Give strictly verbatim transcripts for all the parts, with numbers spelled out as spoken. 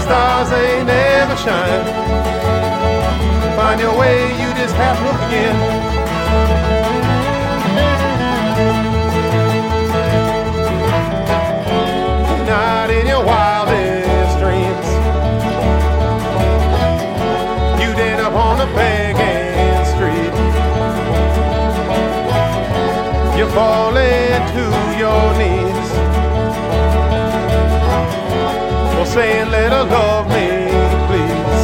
stars they never shine. Find your way, you just have to look again. Not in your wildest dreams, you'd end up on a begging street. You fall into your knees, well, saying, let her love me, please.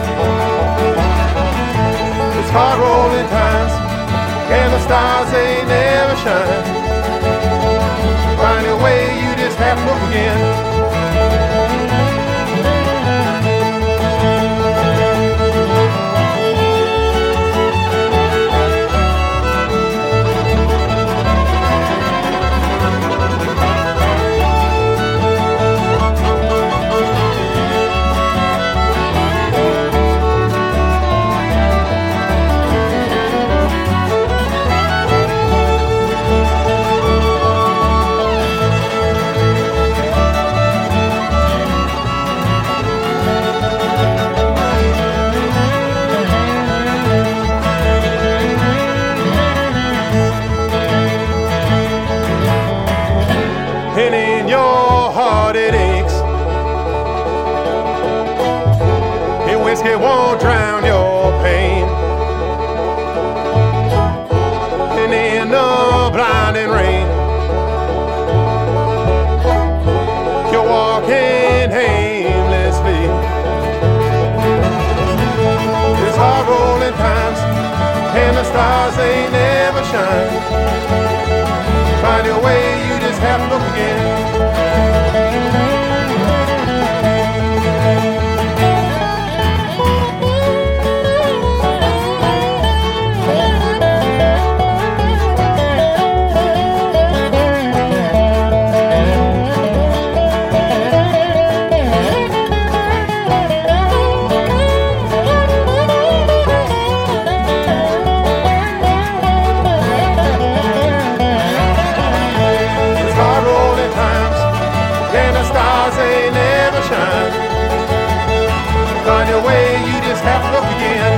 It's hard rolling times, and the stars, they never shine. Find your way, you just have to look again. And in your heart it aches, and whiskey won't drown your pain. And in the blinding rain, you're walking aimlessly. It's hard rolling times, and the stars, they never shine. Find your way, you just have to look again. They never shine. Find your way, you just have to look again.